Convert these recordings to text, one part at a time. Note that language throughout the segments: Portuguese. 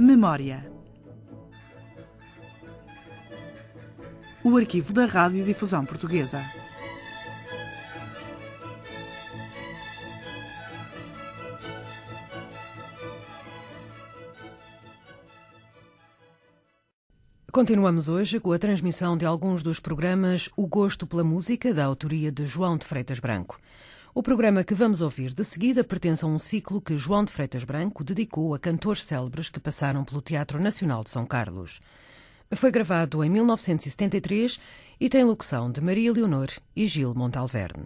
Memória. O arquivo da Radiodifusão Portuguesa. Continuamos hoje com a transmissão de alguns dos programas O Gosto pela Música, da autoria de João de Freitas Branco. O programa que vamos ouvir de seguida pertence a um ciclo que João de Freitas Branco dedicou a cantores célebres que passaram pelo Teatro Nacional de São Carlos. Foi gravado em 1973 e tem locução de Maria Leonor e Gil Montalverne.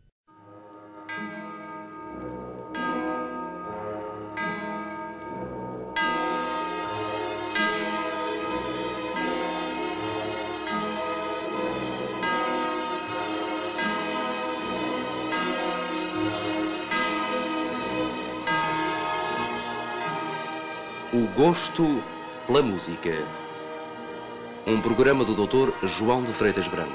O Gosto pela Música. Um programa do Dr. João de Freitas Branco.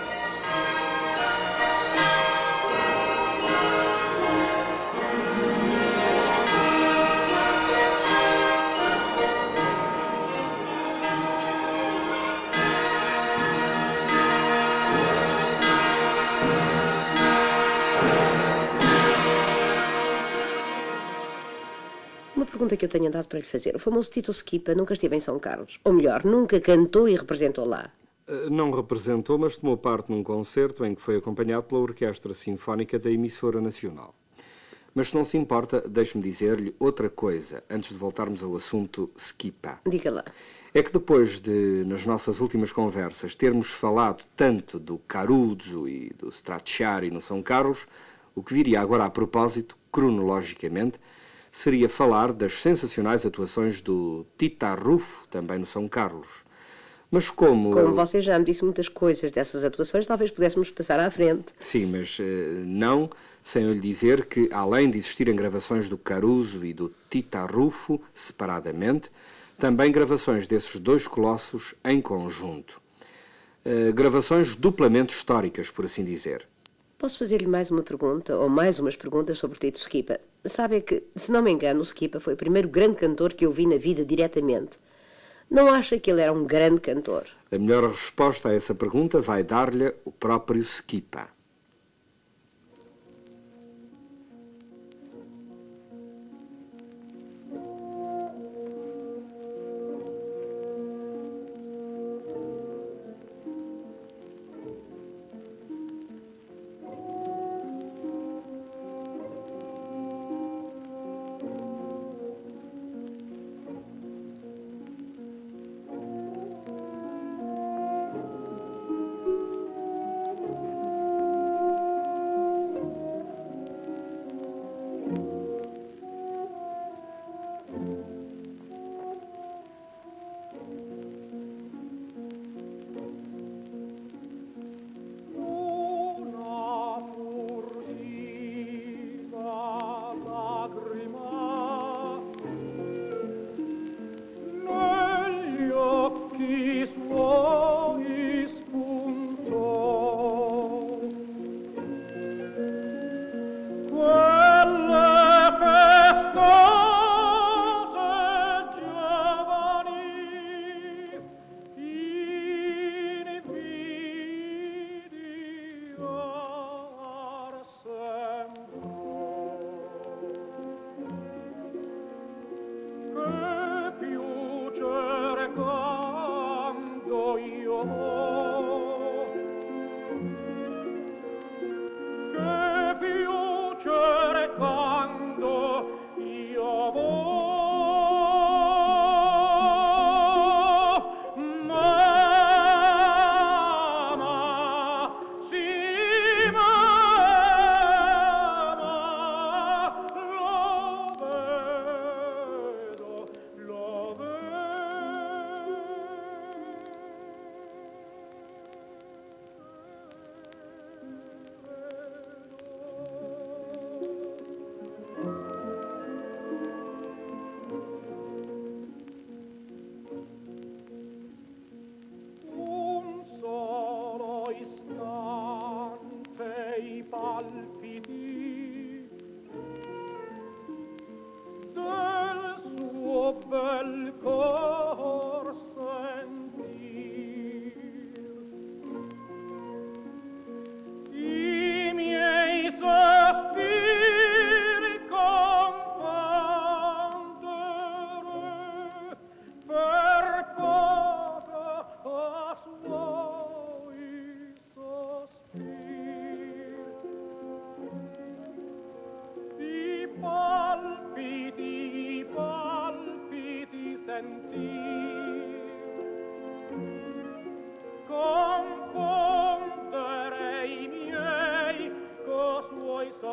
Uma pergunta que eu tenho andado para lhe fazer. O famoso Tito Schipa nunca esteve em São Carlos. Ou melhor, nunca cantou e representou lá. Não representou, mas tomou parte num concerto em que foi acompanhado pela Orquestra Sinfónica da Emissora Nacional. Mas se não se importa, deixe-me dizer-lhe outra coisa, antes de voltarmos ao assunto Schipa. Diga lá. É que depois de, nas nossas últimas conversas, termos falado tanto do Caruso e do Stracciari no São Carlos, o que viria agora a propósito, cronologicamente, seria falar das sensacionais atuações do Titarrufo, também no São Carlos. Mas como você já me disse muitas coisas dessas atuações, talvez pudéssemos passar à frente. Sim, mas não sem eu lhe dizer que, além de existirem gravações do Caruso e do Titarrufo, separadamente, também gravações desses dois colossos em conjunto. Gravações duplamente históricas, por assim dizer. Posso fazer-lhe mais uma pergunta, ou mais umas perguntas sobre Tito Schipa? Sabe que, se não me engano, o Schipa foi o primeiro grande cantor que eu vi na vida diretamente. Não acha que ele era um grande cantor? A melhor resposta a essa pergunta vai dar-lhe o próprio Schipa.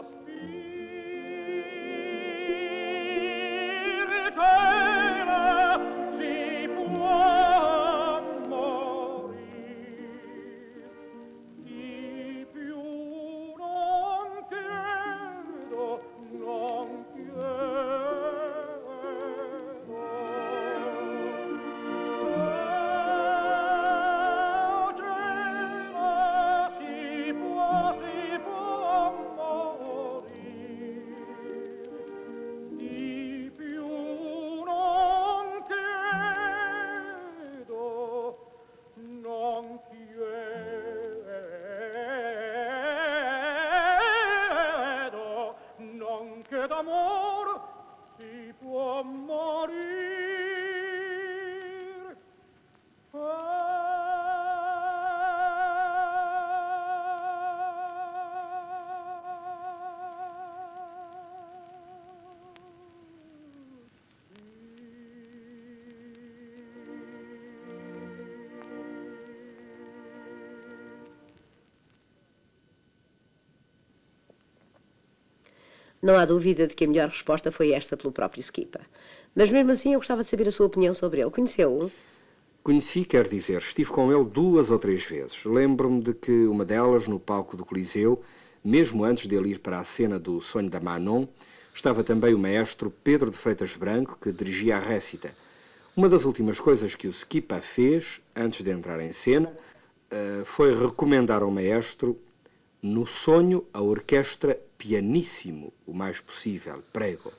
Não há dúvida de que a melhor resposta foi esta pelo próprio Skipa. Mas mesmo assim eu gostava de saber a sua opinião sobre ele. Conheceu-o? Conheci, quer dizer, estive com ele 2 ou 3 vezes. Lembro-me de que uma delas, no palco do Coliseu, mesmo antes dele ir para a cena do Sonho da Manon, estava também o maestro Pedro de Freitas Branco, que dirigia a récita. Uma das últimas coisas que o Skipa fez, antes de entrar em cena, foi recomendar ao maestro, no sonho, a orquestra pianissimo, o mais possível, prego.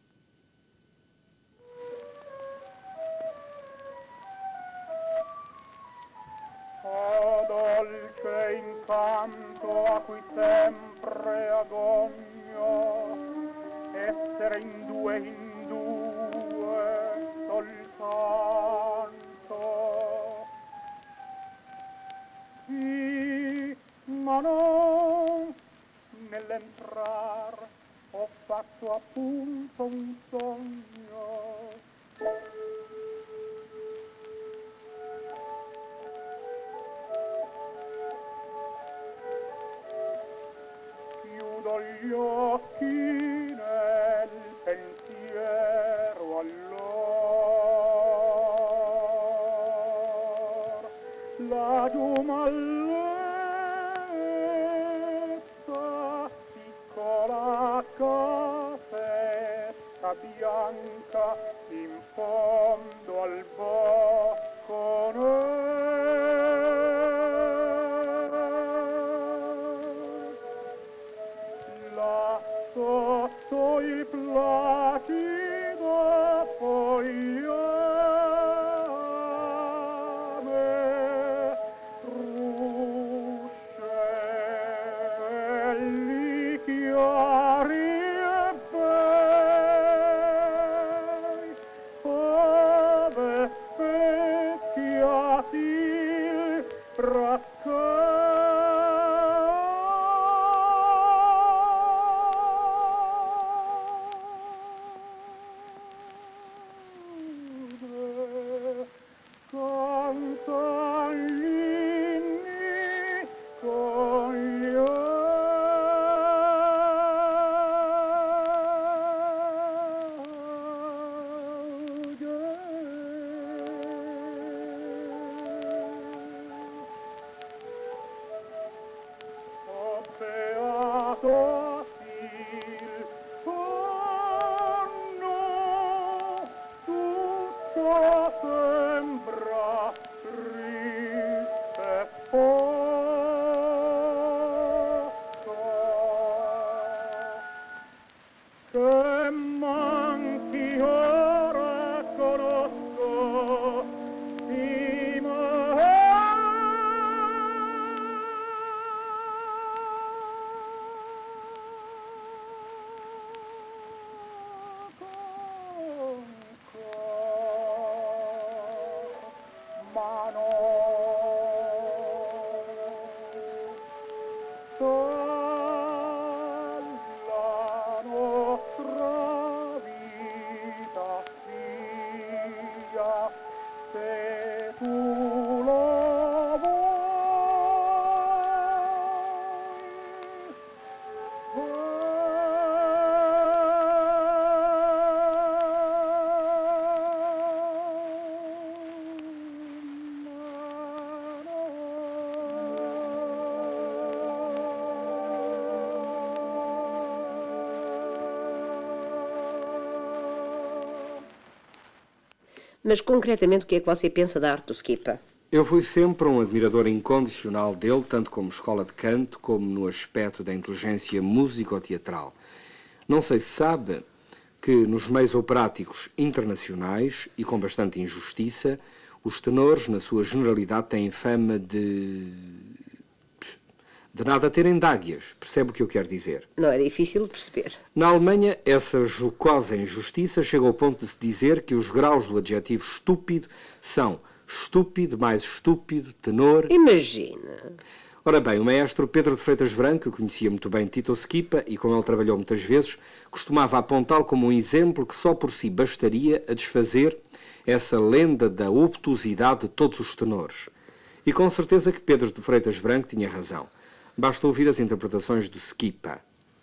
Dolce incanto a cui sempre agogno, essere in due soltanto. Sì, ma non nell'entrar ho fatto appunto un sogno. Chiudo gli occhi nel pensiero allor, laggiù malletta, piccola casetta bianca in fondo al balcone. Sotto il placido fogliame, ruscelli chiari e bei, ove specchiati il sembra triste che manchi ora conosco Mas concretamente o que é que você pensa da arte do Skipa? Eu fui sempre um admirador incondicional dele, tanto como escola de canto, como no aspecto da inteligência músico-teatral. Não sei se sabe que nos meios operáticos internacionais, e com bastante injustiça, os tenores, na sua generalidade, têm fama de nada terem dáguias. Percebe o que eu quero dizer? Não é difícil de perceber. Na Alemanha, essa jocosa injustiça chega ao ponto de se dizer que os graus do adjetivo estúpido são estúpido, mais estúpido, tenor... Imagina. Ora bem, o maestro Pedro de Freitas Branco, que conhecia muito bem Tito Skipa e com ele trabalhou muitas vezes, costumava apontá-lo como um exemplo que só por si bastaria a desfazer essa lenda da obtusidade de todos os tenores. E com certeza que Pedro de Freitas Branco tinha razão. Basta ouvir as interpretações do Skipa.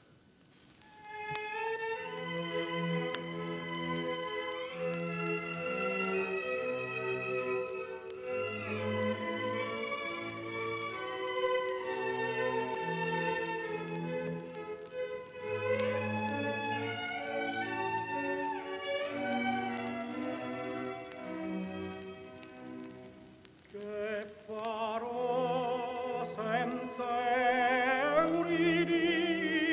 Che farò senza Euridì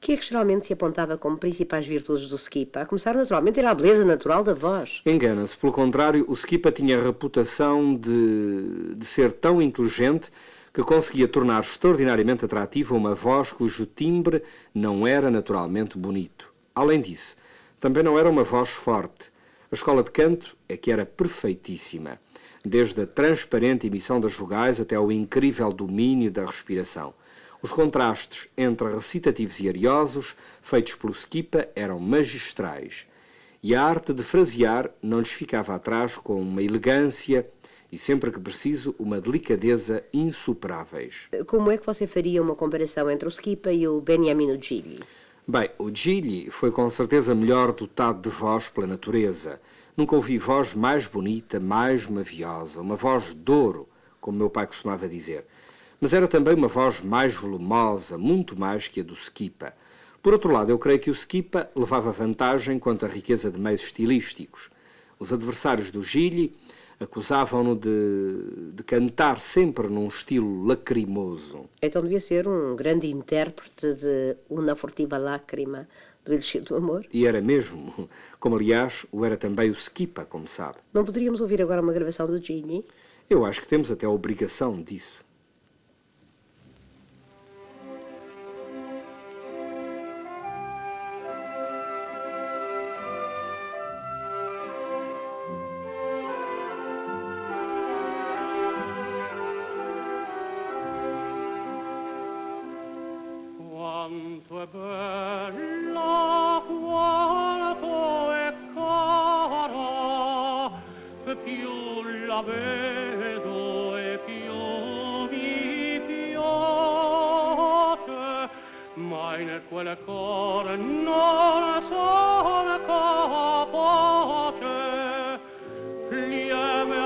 que é que geralmente se apontava como principais virtudes do Skipa? A começar, naturalmente, era a beleza natural da voz. Engana-se. Pelo contrário, o Skipa tinha a reputação de ser tão inteligente que conseguia tornar extraordinariamente atrativa uma voz cujo timbre não era naturalmente bonito. Além disso, também não era uma voz forte. A escola de canto é que era perfeitíssima, desde a transparente emissão das vogais até ao incrível domínio da respiração. Os contrastes entre recitativos e ariosos, feitos pelo Skipa, eram magistrais. E a arte de frasear não lhes ficava atrás com uma elegância e, sempre que preciso, uma delicadeza insuperáveis. Como é que você faria uma comparação entre o Skipa e o Beniamino Gigli? Bem, o Gigli foi com certeza melhor dotado de voz pela natureza. Nunca ouvi voz mais bonita, mais maviosa, uma voz de ouro, como meu pai costumava dizer. Mas era também uma voz mais volumosa, muito mais que a do Skipa. Por outro lado, eu creio que o Skipa levava vantagem quanto à riqueza de meios estilísticos. Os adversários do Gigli acusavam-no de cantar sempre num estilo lacrimoso. Então devia ser um grande intérprete de Una Furtiva Lágrima, do Elixir do Amor. E era mesmo, como aliás o era também o Skipa, como sabe. Não poderíamos ouvir agora uma gravação do Gigli? Eu acho que temos até a obrigação disso. Quanto è bella, quanto è cara, più la vedo e più mi piace, ma in quel cuore non sono capace, lieve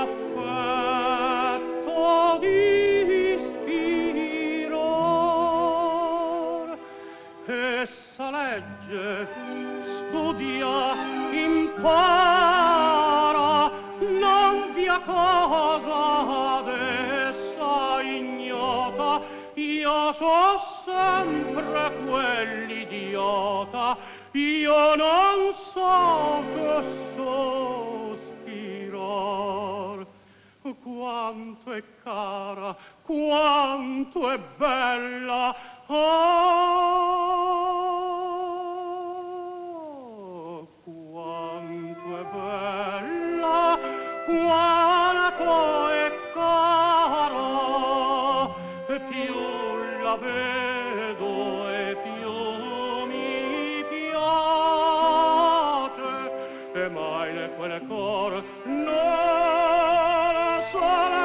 affetto di ispirar. Essa legge, studia, impara, non via cosa d'essa ignota. Io so sempre quell'idiota, io non so che sospirar. Quanto è cara, quanto è bella, oh, quanto è bella, quanto è cara, più la vedo e più mi piace, e mai in quel cor non sono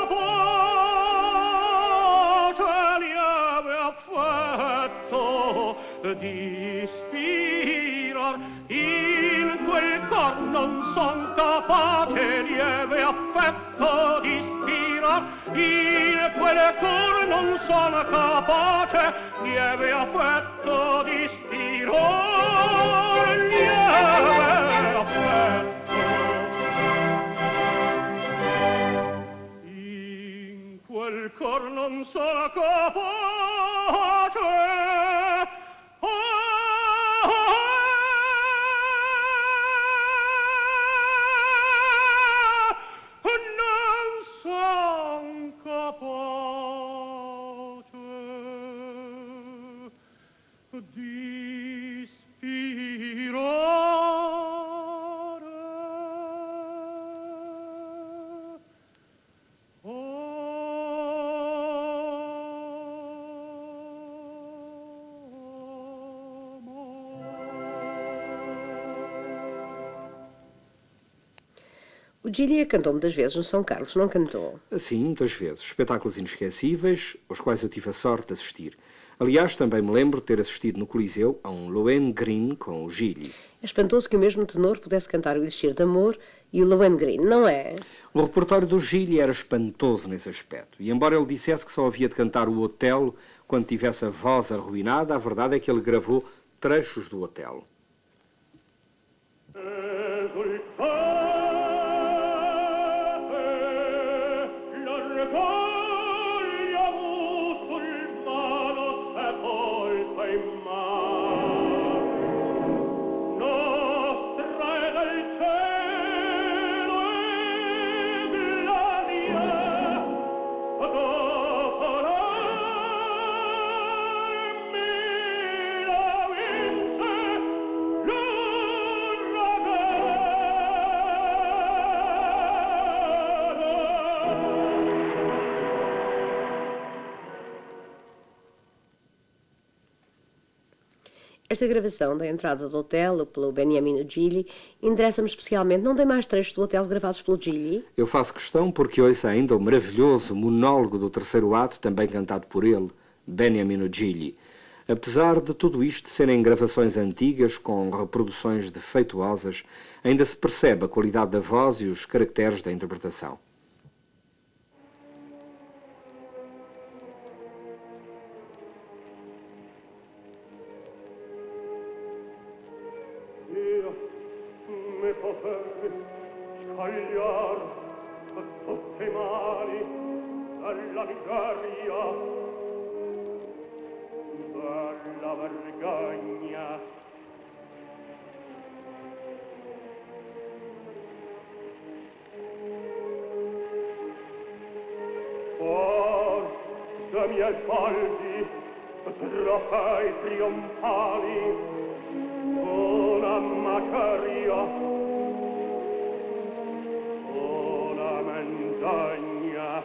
capace lieve affetto di ispirar. In quel cor non son capace lieve affetto di ispirar. In quel cor non sono capace lieve affetto di ispirar. Lieve affetto. In quel cor non sono capace. O Gigli cantou muitas vezes no São Carlos, não cantou? Sim, muitas vezes. Espetáculos inesquecíveis, aos quais eu tive a sorte de assistir. Aliás, também me lembro de ter assistido no Coliseu a um Lohengrin com o Gigli. É espantoso que o mesmo tenor pudesse cantar o Elixir de Amor e o Lohengrin, não é? O repertório do Gigli era espantoso nesse aspecto. E embora ele dissesse que só havia de cantar o Otelo quando tivesse a voz arruinada, a verdade é que ele gravou trechos do Otelo. L'orgoglio musulmano sepolto in mare. Esta gravação da entrada do Otelo pelo Beniamino Gigli interessa-me especialmente. Não tem mais trechos do Otelo gravados pelo Gigli? Eu faço questão porque ouço ainda o maravilhoso monólogo do terceiro ato, também cantado por ele, Beniamino Gigli. Apesar de tudo isto serem gravações antigas com reproduções defeituosas, ainda se percebe a qualidade da voz e os caracteres da interpretação. Scagliar tutte mani dalla miseria, dalla vergogna. Por de miei paldi, trofei trionfali, una macaria, mendagna.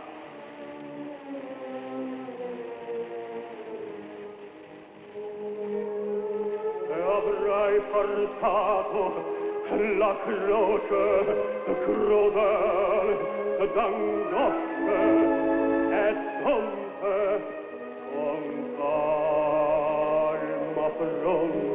E avrai portato la croce crudele d'angosce e sonte con calma fronte.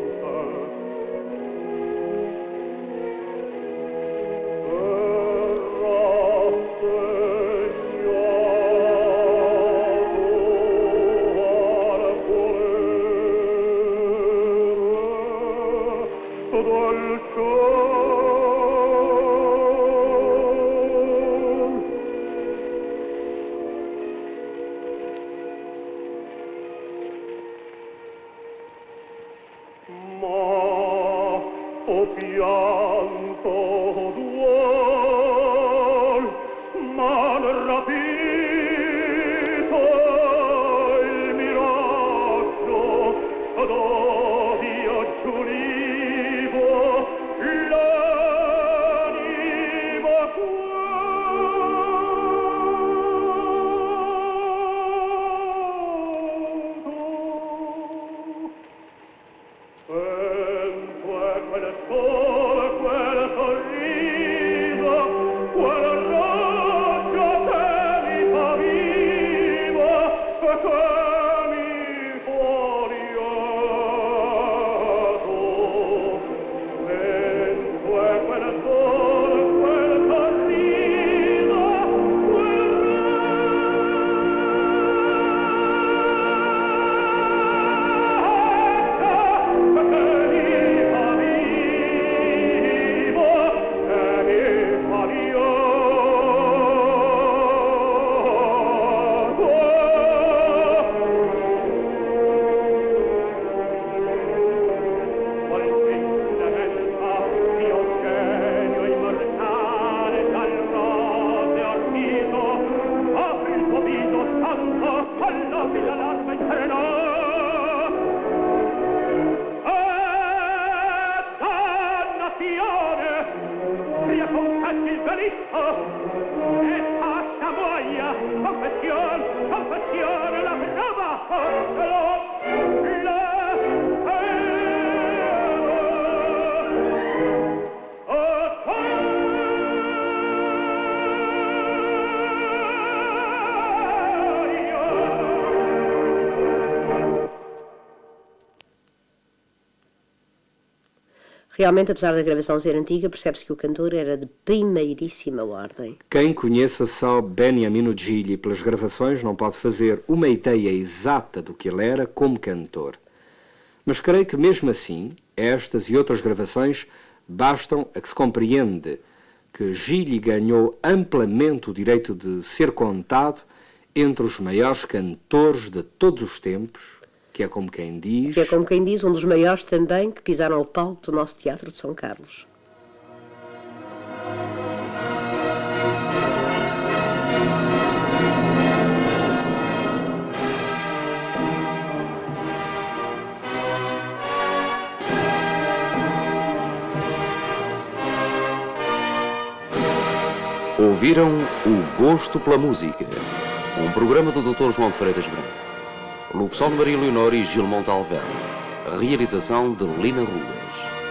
Realmente, apesar da gravação ser antiga, percebe-se que o cantor era de primeiríssima ordem. Quem conheça só Beniamino Gigli pelas gravações não pode fazer uma ideia exata do que ele era como cantor. Mas creio que mesmo assim, estas e outras gravações bastam a que se compreende que Gigli ganhou amplamente o direito de ser contado entre os maiores cantores de todos os tempos, que é como quem diz... Que é como quem diz, um dos maiores também que pisaram o palco do nosso Teatro de São Carlos. Ouviram O Gosto pela Música, um programa do Dr. João de Freitas Branco. Locução de Maria Leonor e Gil Montalverne. Realização de Lina Ruas.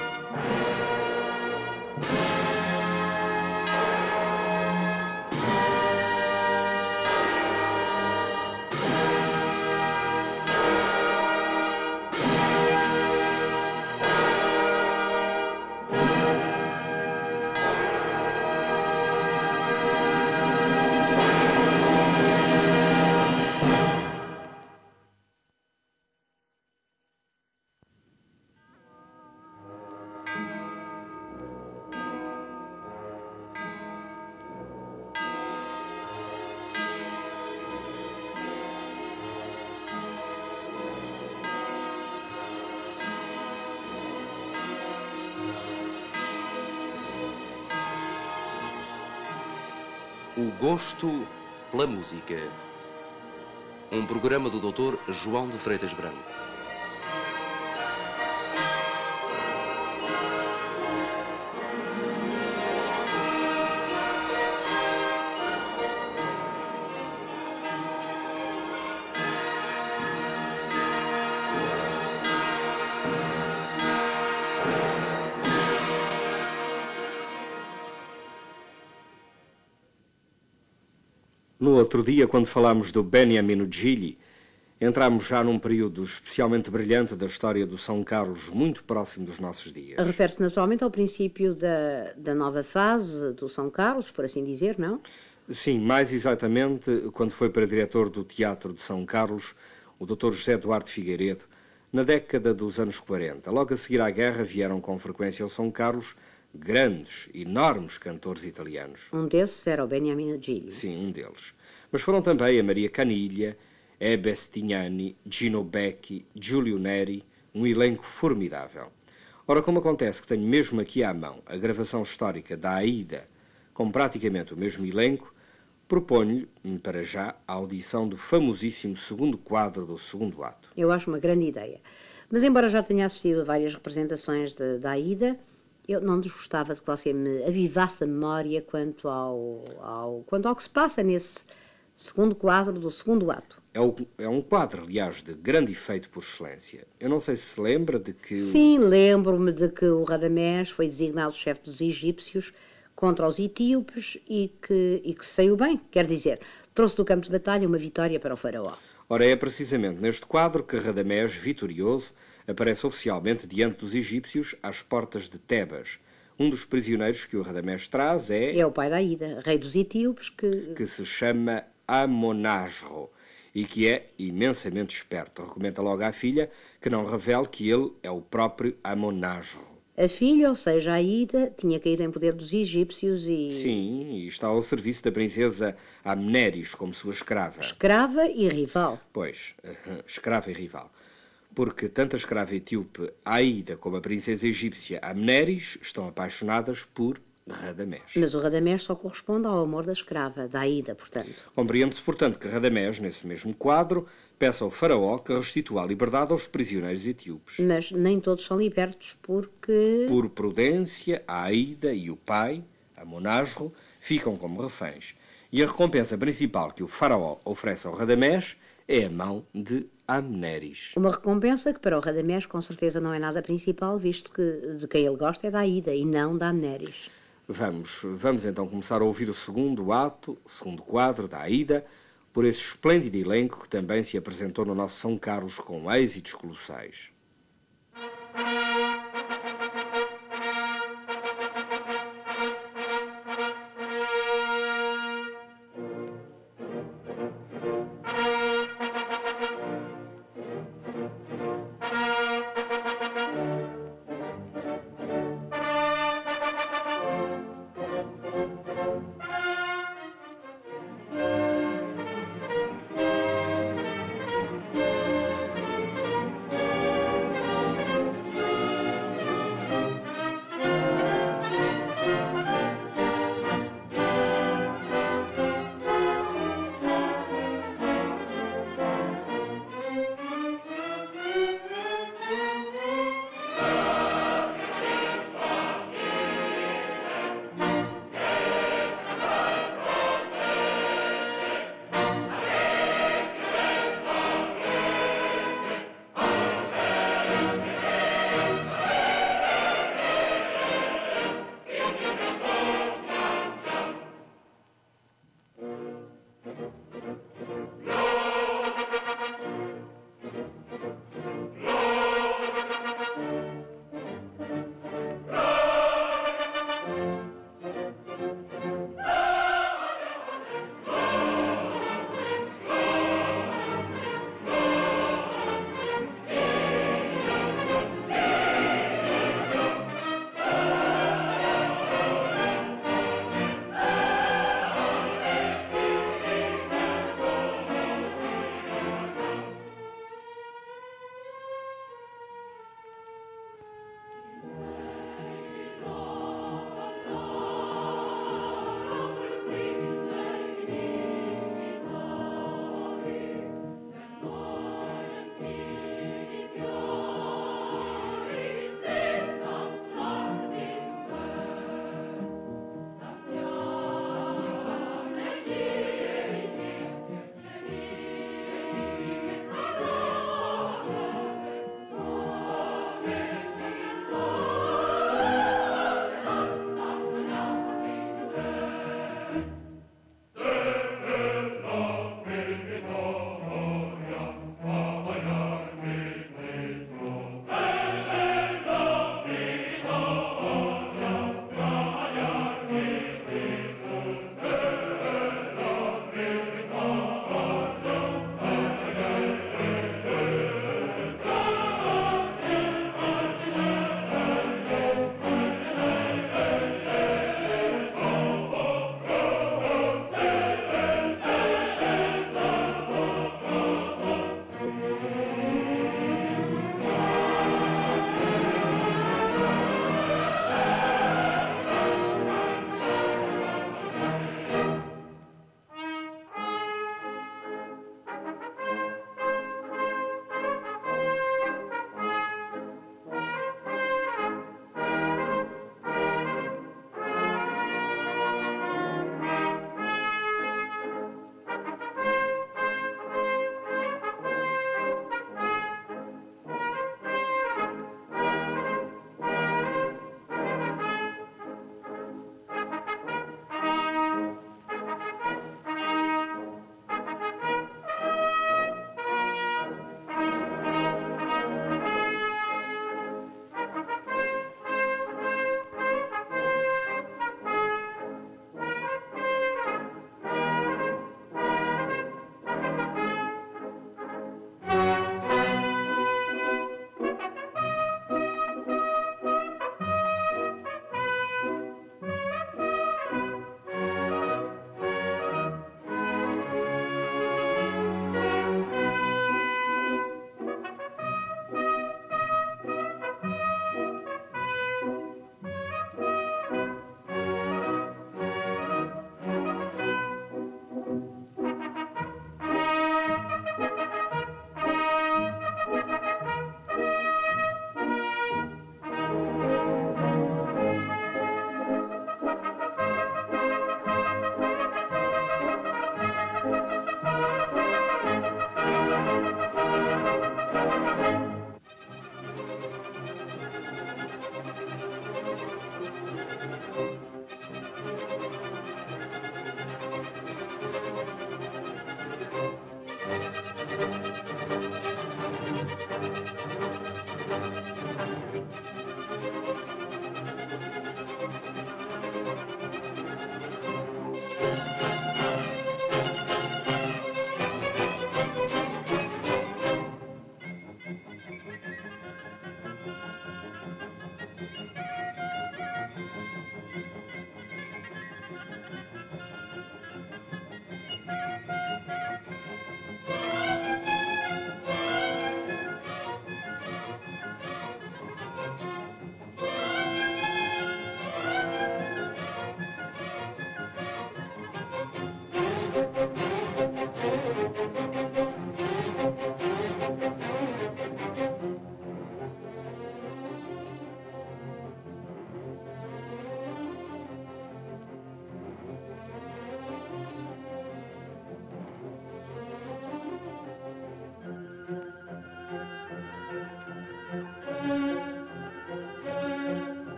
O gosto pela música. Um programa do Dr. João de Freitas Branco. No outro dia, quando falámos do Beniamino Gigli, entramos já num período especialmente brilhante da história do São Carlos, muito próximo dos nossos dias. Refere-se naturalmente ao princípio da nova fase do São Carlos, por assim dizer, não? Sim, mais exatamente quando foi para diretor do Teatro de São Carlos, o Dr. José Duarte Figueiredo, na década dos anos 40. Logo a seguir à guerra vieram com frequência ao São Carlos grandes, enormes cantores italianos. Um desses era o Beniamino Gigli. Sim, um deles. Mas foram também a Maria Caniglia, Hebe Stignani, Gino Becchi, Giulio Neri, um elenco formidável. Ora, como acontece que tenho mesmo aqui à mão a gravação histórica da Aida, com praticamente o mesmo elenco, proponho-lhe, para já, a audição do famosíssimo segundo quadro do segundo ato. Eu acho uma grande ideia. Mas, embora já tenha assistido a várias representações da Aida, eu não desgostava de que você me avivasse a memória quanto ao que se passa nesse segundo quadro do segundo ato. É um quadro, aliás, de grande efeito por excelência. Eu não sei se se lembra de que... Sim, lembro-me de que o Radamés foi designado chefe dos egípcios contra os etíopes e que saiu bem. Quer dizer, trouxe do campo de batalha uma vitória para o faraó. Ora, é precisamente neste quadro que Radamés, vitorioso, aparece oficialmente diante dos egípcios às portas de Tebas. Um dos prisioneiros que o Radamés traz É o pai da Aida, rei dos etíopes, que se chama Amonasro e que é imensamente esperto. Recomenda logo à filha que não revele que ele é o próprio Amonasro. A filha, ou seja, a Aida, tinha caído em poder dos egípcios e... Sim, e está ao serviço da princesa Amneris como sua escrava. Escrava e rival. Pois, escrava e rival. Porque tanto a escrava etíope Aida como a princesa egípcia Amneris estão apaixonadas por Radamés. Mas o Radamés só corresponde ao amor da escrava, da Aida, portanto. Compreende-se, portanto, que Radamés, nesse mesmo quadro, peça ao faraó que restitua a liberdade aos prisioneiros etíopes. Mas nem todos são libertos porque... Por prudência, a Aida e o pai, Amonasro, ficam como reféns. E a recompensa principal que o faraó oferece ao Radamés é a mão de Amneris. Uma recompensa que para o Radamés com certeza não é nada principal, visto que de quem ele gosta é da Aida e não da Amneris. Vamos então começar a ouvir o segundo ato, o segundo quadro da Aida, por esse esplêndido elenco que também se apresentou no nosso São Carlos com êxitos colossais.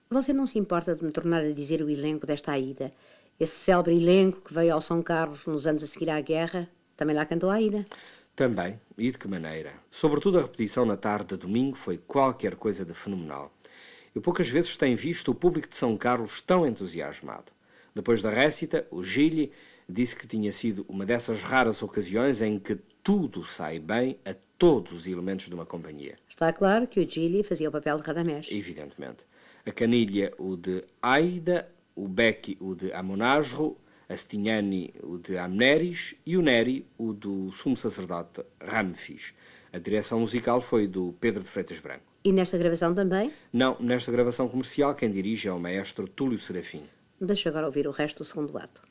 Você não se importa de me tornar a dizer o elenco desta Aida? Esse célebre elenco que veio ao São Carlos nos anos a seguir à guerra, também lá cantou a Aida. Também, e de que maneira? Sobretudo a repetição na tarde de domingo foi qualquer coisa de fenomenal. Eu poucas vezes tenho visto o público de São Carlos tão entusiasmado. Depois da récita, o Gili disse que tinha sido uma dessas raras ocasiões em que tudo sai bem a todos os elementos de uma companhia. Está claro que o Gili fazia o papel de Radamés. Evidentemente. A Canilha, o de Aida, o Becchi, o de Amonasro, a Stignani, o de Amneris, e o Neri, o do sumo sacerdote Ramfis. A direção musical foi do Pedro de Freitas Branco. E nesta gravação também? Não, nesta gravação comercial quem dirige é o maestro Túlio Serafim. Deixa agora ouvir o resto do segundo ato.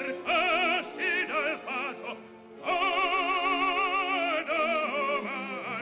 Percassi dal fato, domani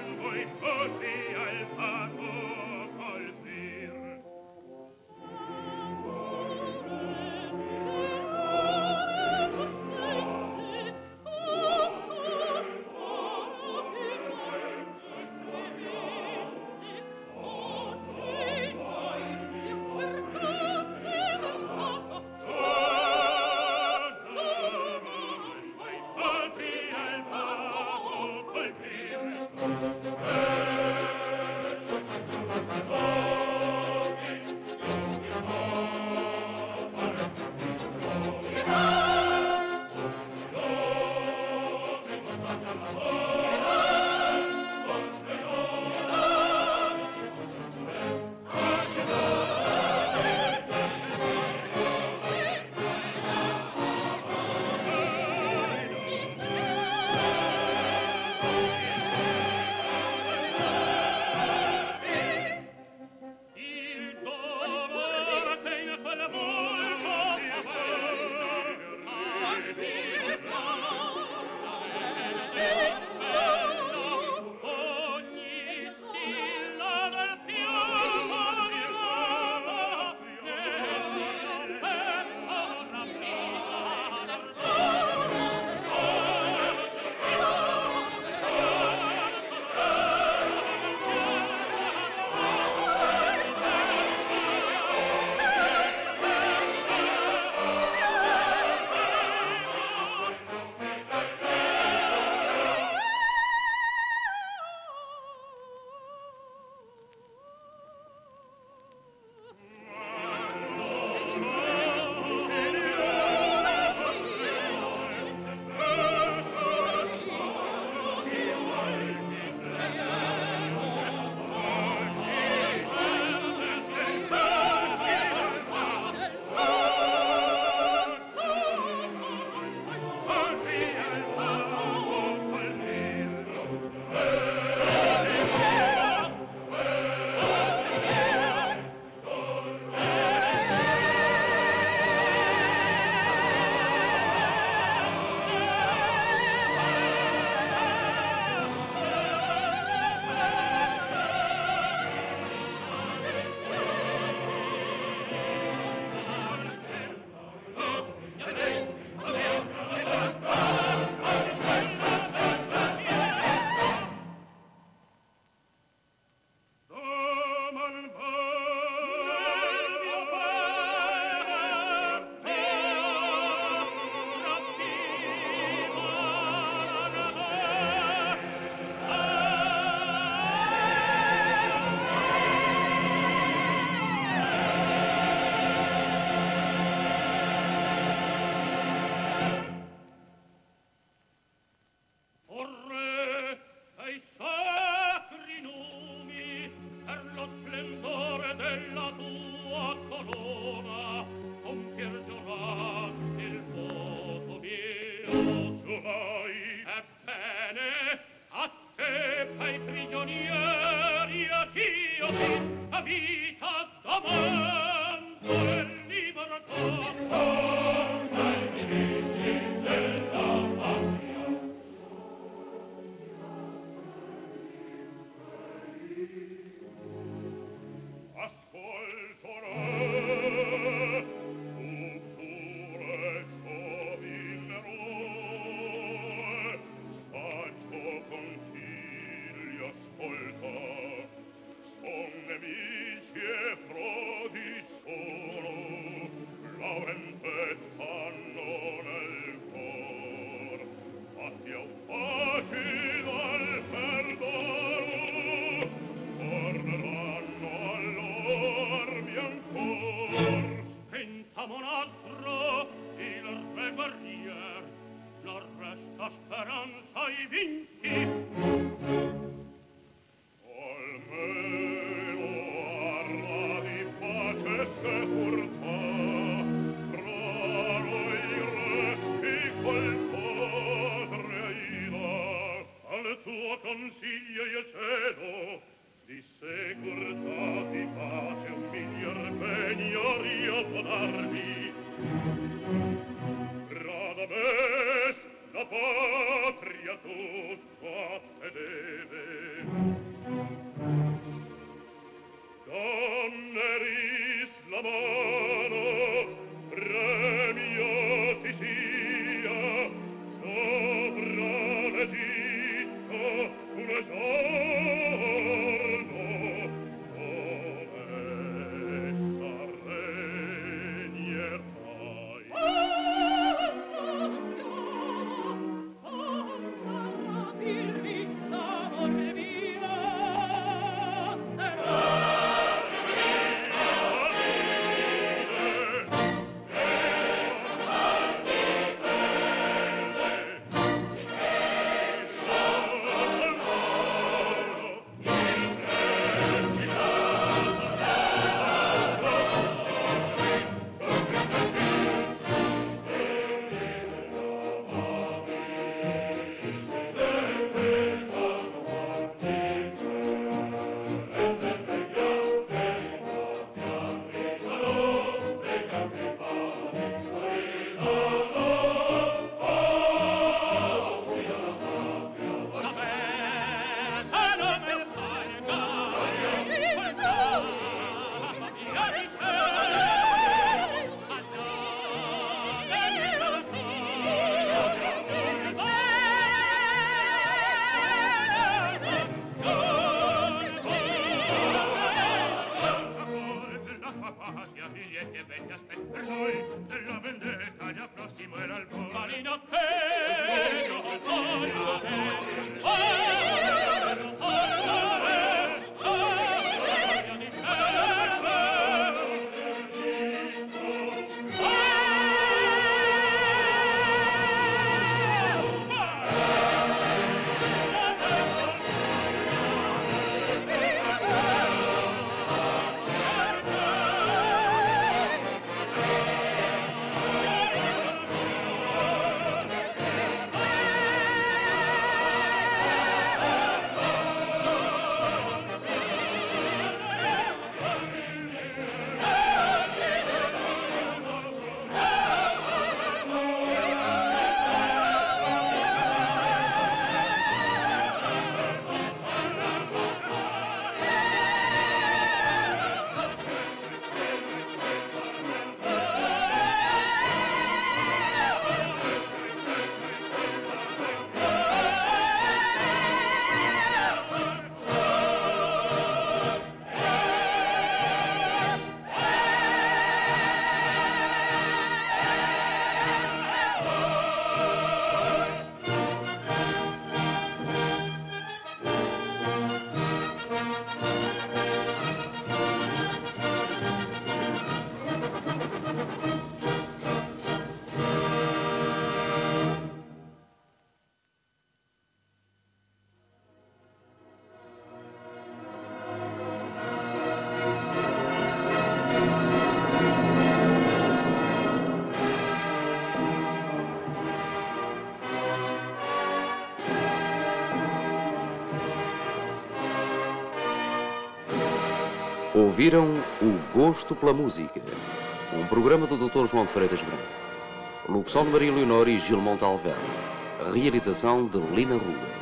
Ouviram O Gosto pela Música, um programa do Dr. João de Freitas Branco. Locução de Maria Leonor e Gil Montalverne. Realização de Lina Ruas.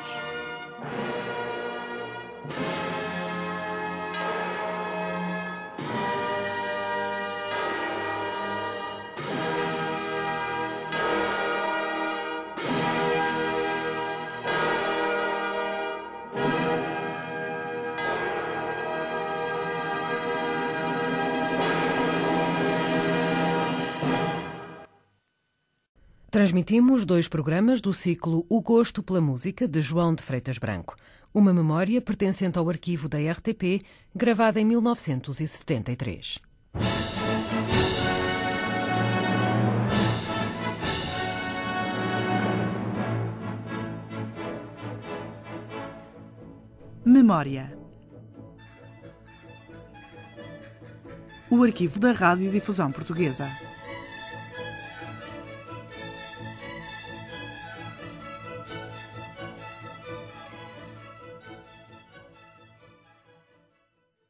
Transmitimos 2 programas do ciclo O Gosto pela Música, de João de Freitas Branco. Uma memória pertencente ao arquivo da RTP, gravada em 1973. Memória. O arquivo da Radiodifusão Portuguesa.